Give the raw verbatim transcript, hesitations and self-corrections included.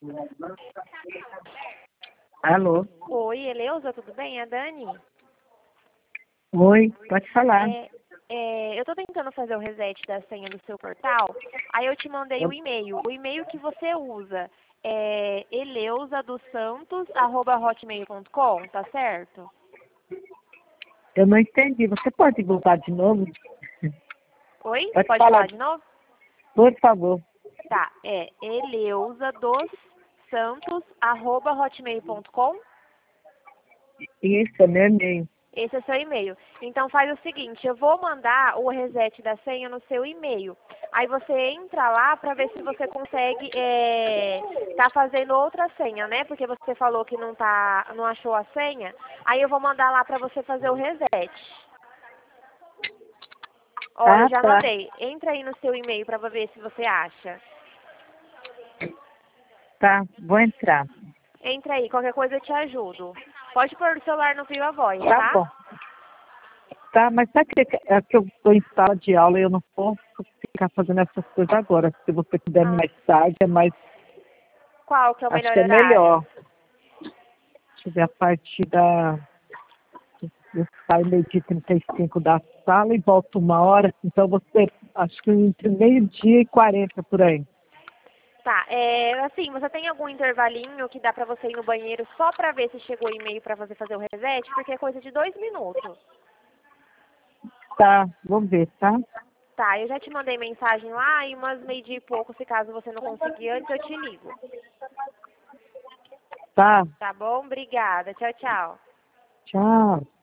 Alô? Oi, Eleusa, tudo bem? É a Dani? Oi, pode falar. É, é, eu tô tentando fazer o reset da senha do seu portal, aí eu te mandei o e-mail. O e-mail que você usa é eleusa dos santos arroba hotmail ponto com, tá certo? Eu não entendi. Você pode voltar de novo? Oi? Pode Pode falar, falar de novo? por favor. Tá, é eleusa dos santos arroba hotmail ponto com. Isso, é meu e-mail. Esse é o seu e-mail. Então faz o seguinte, eu vou mandar o reset da senha no seu e-mail. Aí você entra lá para ver se você consegue é, tá fazendo outra senha, né? Porque você falou que não tá, não achou a senha. Aí eu vou mandar lá para você fazer o reset. Ó, eu Ah, já tá. mandei. Entra aí no seu e-mail para ver se você acha. Tá, vou entrar. Entra aí, qualquer coisa eu te ajudo. Pode pôr o celular no viva voz, Tá tá? bom. Tá, mas sabe que, é que eu estou em sala de aula e eu não posso ficar fazendo essas coisas agora. Se você puder Ah, mais tarde, é mais. qual que é o Acho melhor que é horário? melhor. Deixa eu ver a partir da. Eu saio meio-dia e trinta e cinco da sala e volto uma hora. Então você. Acho que entre meio-dia e quarenta por aí. Tá, é, assim, você tem algum intervalinho que dá pra você ir no banheiro só pra ver se chegou o e-mail pra você fazer o reset? Porque é coisa de dois minutos. Tá, vamos ver, tá? Tá, eu já te mandei mensagem lá e umas meio-dia e pouco, se caso você não conseguir antes, eu te ligo. Tá, Tá bom? Obrigada. Tchau, tchau. tchau.